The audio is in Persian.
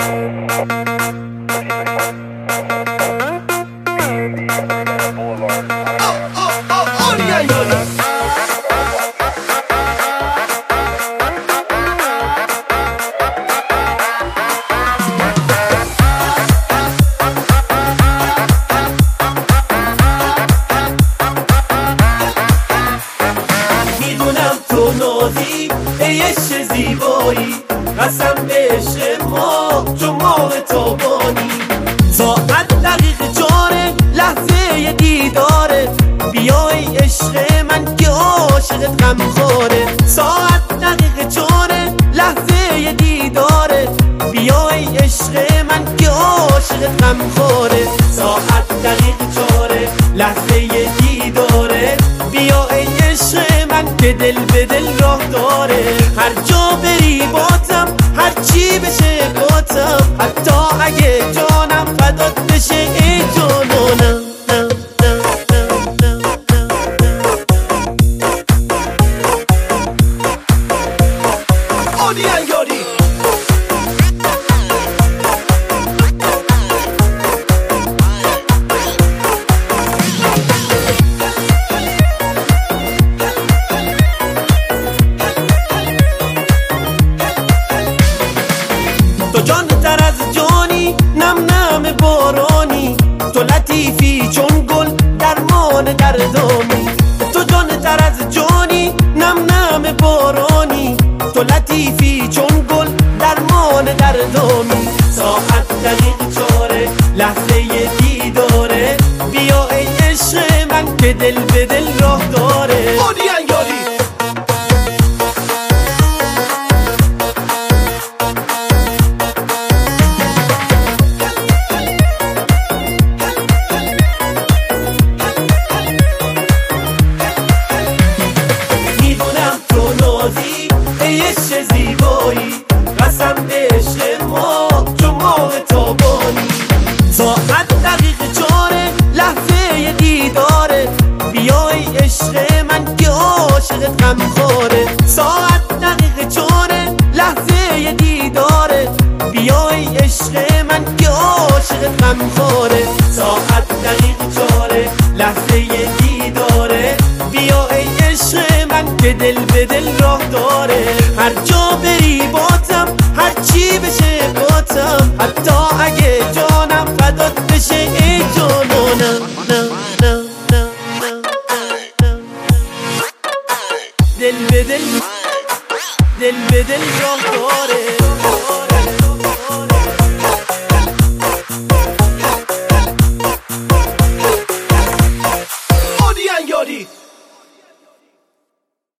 میدونم تو نازی ای عشق زیبایی، قسم به عشق ما چون ماه تابانی. ساعت دقیقه جاره لحظه دیداره، بیای عشق من که عاشقت غمخواره. ساعت دقیقه جاره لحظه دیداره، بیای عشق من که عاشقت غمخواره. ساعت دقیقه جاره لحظه دیداره، بیای عشق من که دل به دل راه داره. هر جا بری باتم، هر چی بشه گاتم، حتی اگه جانم فدات بشه ای جانانم. تو جان تر از جانی، نم نم بارانی، تو لطیفی چون گل درمان دردانی. تو جان تر از جانی، نم نم بارانی، تو لطیفی چون گل درمان دردانی. ساعت دقیقه چاره لحظه دیداره، بیا ای عشق من که دل به دل راه داره. ای عشق زیبایی، قسم به عشق ما چون ماه تابانی. ساعت دقیقه چاره لحظه دیداره، بیای عشق من که عاشقت غمخواره. ساعت دقیقه چاره لحظه دیداره، بیای عشق من که عاشقت غمخواره. ساعت دقیقه چاره لحظه دیداره، بیای عشق من که دل به دل راه داره. هر جا بری باتم،